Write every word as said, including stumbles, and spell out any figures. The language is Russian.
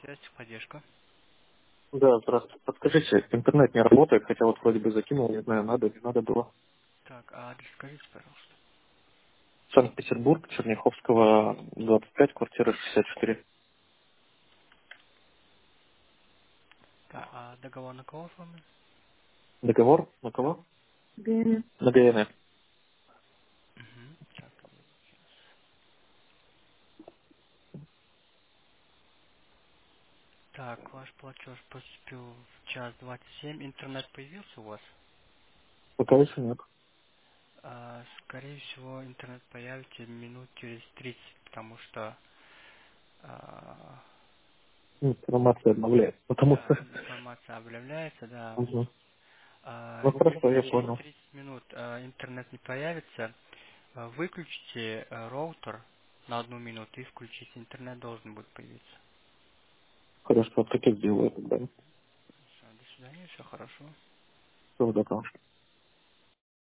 Связь, поддержка. Да, здравствуйте. Подскажите, интернет не работает, хотя вот вроде бы закинул, не знаю, надо, не надо было. Так, а адрес скажите, пожалуйста. Санкт-Петербург, Черняховского, двадцать пять, квартира шестьдесят четыре. Так, а договор на кого оформлен? Договор? На кого? ГН. На ГН. Угу. Так, так, ваш платеж поступил в час двадцать семь. Интернет появился у вас? Пока еще нет. А, скорее всего, интернет появится минут через тридцать, потому что а, Информация обновляет. Потому да, что... информация обновляется, да. Угу. А, Ну хорошо, если я через понял. тридцать минут а, интернет не появится, а, выключите а, роутер на одну минуту и включите. Интернет должен будет появиться. Хорошо, так и сделаю тогда. Всё, до свидания, все хорошо. Всего доброго.